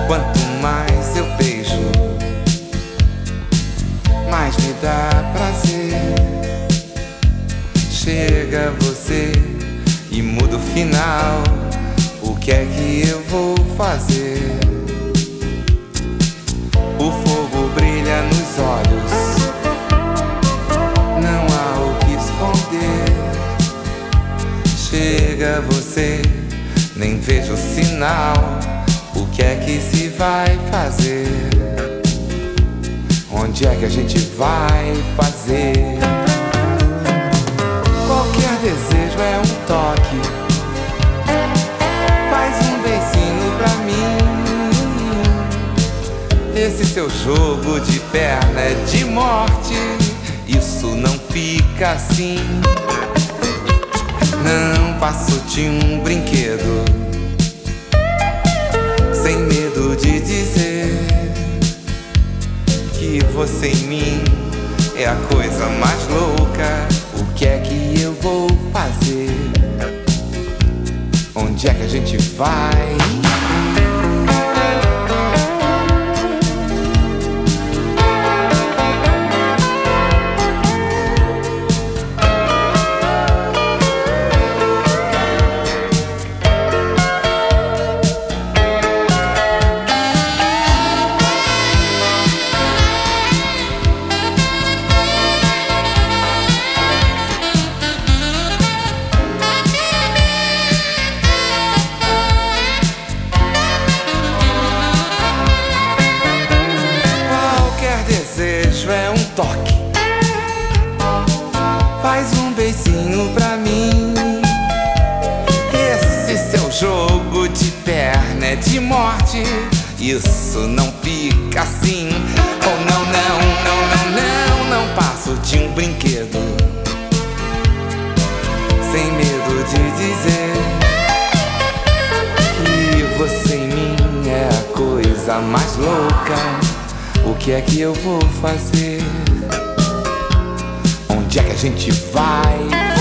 Quanto mais eu beijo, mais me dá prazer. Chega você e muda o final. O que é que eu vou fazer? O fogo brilha nos olhos, não há o que esconder. Chega você, nem vejo sinal. O que é que se vai fazer? Onde é que a gente vai fazer? Qualquer desejo é um toque. Faz um beicinho pra mim. Esse seu jogo de perna é de morte. Isso não fica assim. Não passo de um brinquedo, sem medo de dizer que você em mim é a coisa mais louca. O que é que eu vou fazer? Onde é que a gente vai? É um toque. Faz um beicinho pra mim. Esse seu jogo de perna é de morte. Isso não fica assim. Oh não, não, não, não, não. Não passo de um brinquedo, sem medo de dizer que você em mim é a coisa mais louca. O que é que eu vou fazer? Onde é que a gente vai?